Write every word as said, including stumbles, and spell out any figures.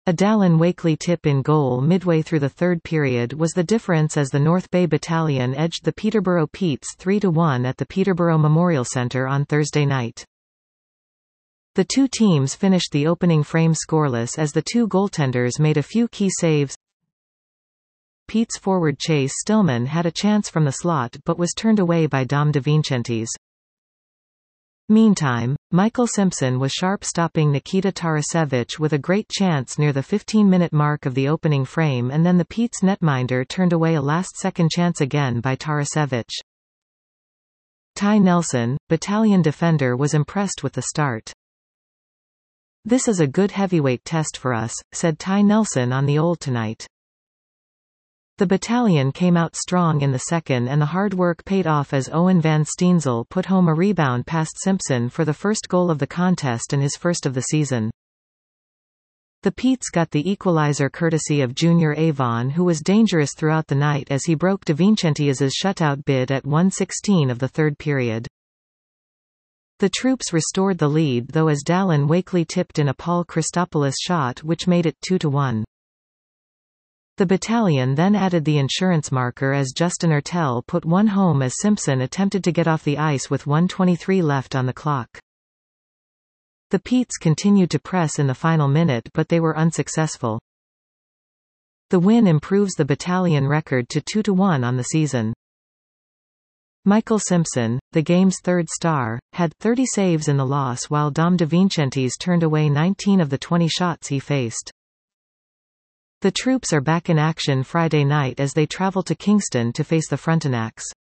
A Dallin Wakely tip in goal midway through the third period was the difference as the North Bay Battalion edged the Peterborough Petes three to one at the Peterborough Memorial Centre on Thursday night. The two teams finished the opening frame scoreless as the two goaltenders made a few key saves. Pete's forward Chase Stillman had a chance from the slot but was turned away by Dom DeVincentis. Meantime, Michael Simpson was sharp, stopping Nikita Tarasevich with a great chance near the fifteen-minute mark of the opening frame, and then the Pete's netminder turned away a last-second chance again by Tarasevich. Ty Nelson, battalion defender, was impressed with the start. "This is a good heavyweight test for us," said Ty Nelson on the Old tonight. The battalion came out strong in the second, and the hard work paid off as Owen van Steensel put home a rebound past Simpson for the first goal of the contest and his first of the season. The Petes got the equalizer courtesy of Junior Avon, who was dangerous throughout the night as he broke DeVincentis's shutout bid at one sixteen of the third period. The troops restored the lead though as Dallin Wakely tipped in a Paul Christopoulos shot which made it two to one. The battalion then added the insurance marker as Justin Ertel put one home as Simpson attempted to get off the ice with one twenty-three left on the clock. The Petes continued to press in the final minute but they were unsuccessful. The win improves the battalion record to two to one on the season. Michael Simpson, the game's third star, had thirty saves in the loss while Dom DeVincentis turned away nineteen of the twenty shots he faced. The troops are back in action Friday night as they travel to Kingston to face the Frontenacs.